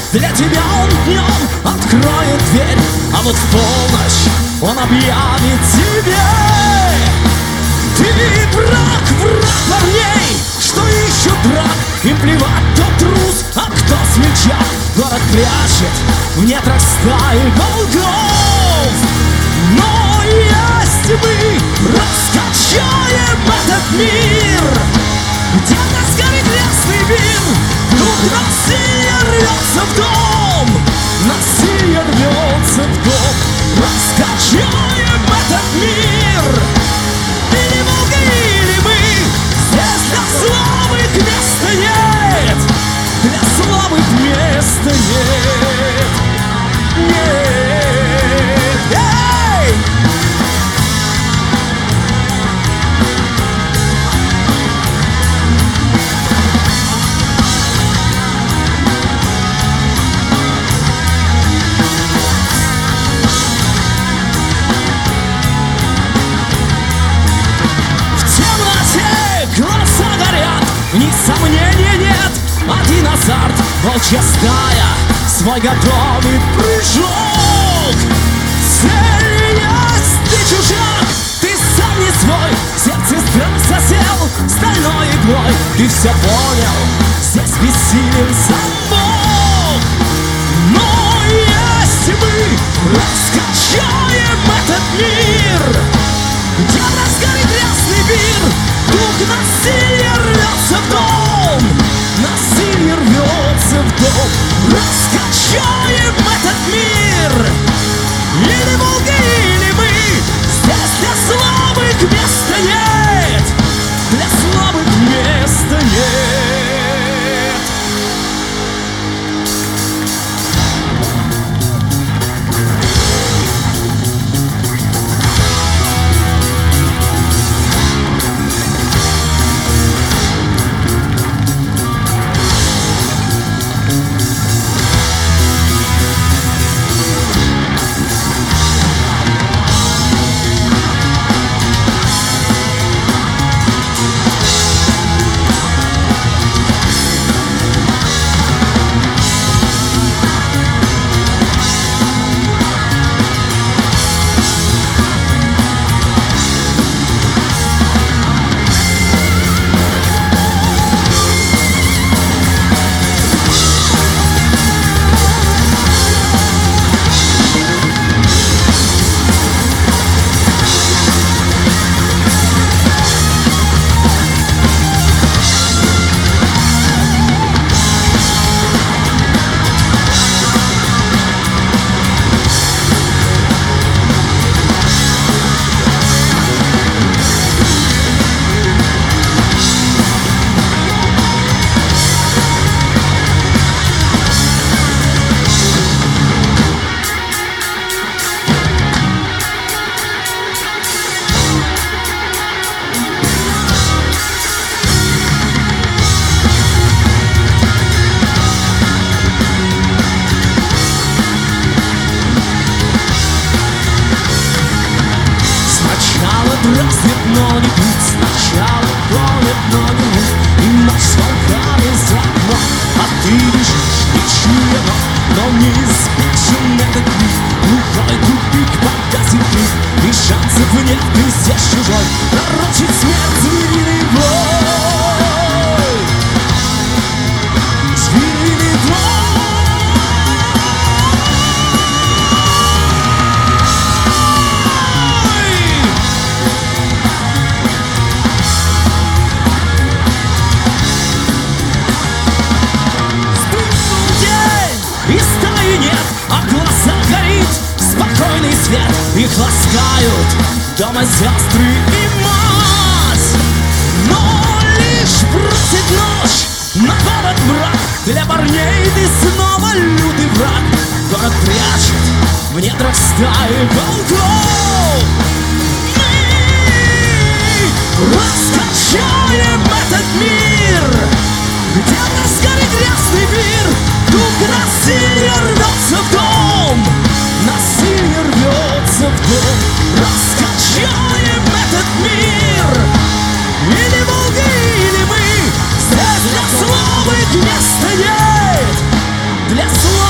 Для тебя он днем откроет дверь, а вот в полночь он объявит тебе: ты враг, враг парней, что ищут драк. Им плевать, кто трус, а кто смельчак. Город прячет в недрах стаи волков, но есть мы раскачаем этот мир. Где-то сгорит лесный мир, вдруг насилие рвется в дом, насилие рвется в дом. Раскачаем этот мир. Или Волга, или мы, здесь для слабых места нет, для слабых места нет. Нет. Эй! Глаза горят, ни сомнений нет. Один азарт, волчья стая, свой готовый прыжок. Цель есть, ты чужак, ты сам не свой. Сердце страх засел стальной иглой. Ты все понял, здесь бессилен замок. Но есть мы раскачаем этот мир. Где разгорит грязный мир, дух насилия рвется в дом, насилие рвется в дом. Раскачаем этот мир. Или Волга, или мы, здесь для слабых места нет, для слабых места нет. Разнет ноги путь, сначала гонит ноги, и ночь с волками за окном. А ты бежишь, не чуя ног, но неизбежен этот миг. Глухой тупик, погасит крик, и шансов нет, ты здесь чужой. Пророчит смерть звериный бой, звериный бой. И стаи нет, а в глазах горит спокойный свет. Их ласкают дома сестры и мать. Но лишь бросит ночь на город мрак. Для парней ты снова лютый враг. Город прячет в недрах стаи волков. Мы раскачаем этот мир. Где-то сгорит грязный мир, дух насилия рвется в дом, насилие рвется в дом. Раскачаем этот мир. Или Волга, или мы, здесь для слабых места нет, для слабых.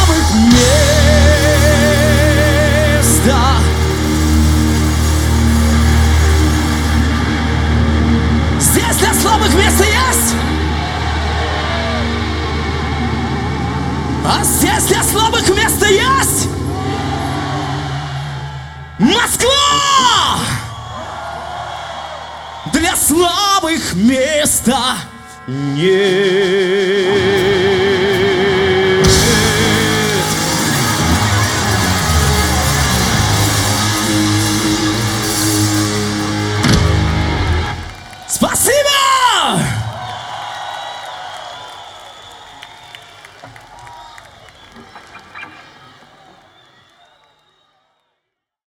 А здесь для слабых место есть? Москва! Для слабых места нет. Спасибо!